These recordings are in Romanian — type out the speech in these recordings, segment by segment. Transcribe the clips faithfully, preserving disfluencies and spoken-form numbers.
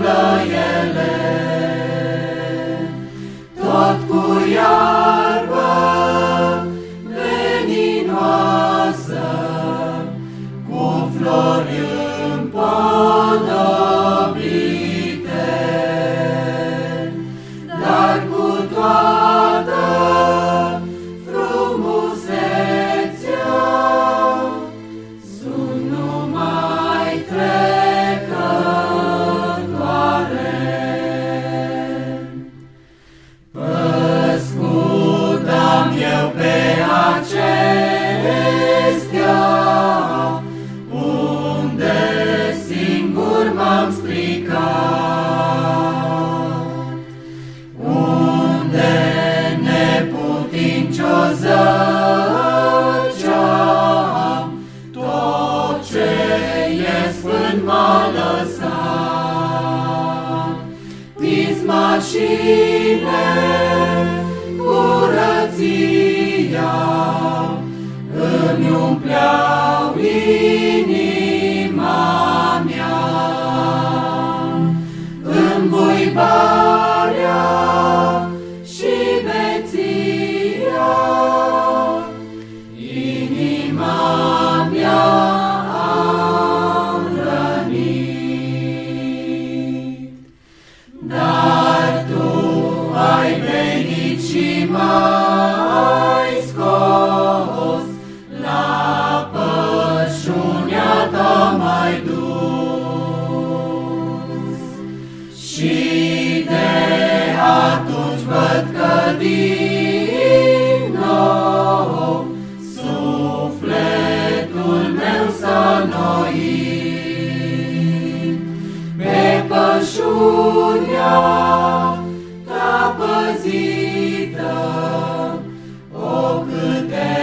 umblă ele, tot cu iarbă veninoasă, cu flori împodobite, dar cu toată frumusețea sunt numai trecătoare. Păscut-am eu pe acestea, unde singur m-am stricat, unde neputincios zăceam, tot ce e sfânt m-a lăsat. Pisma și necurăția îmi umpleau inima mea, îmbuibarea și beția inima mea au rănit. Dar tu ai venit și m-ai scos, la pășunea ta m-ai dus, și de atunci văd că din nou sufletul meu s-a înnoit. Pe pășunea ta păzită, o câte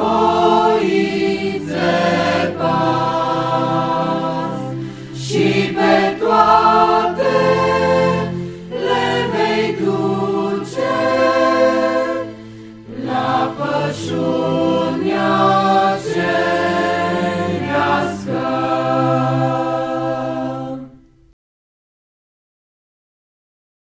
oițe pas, și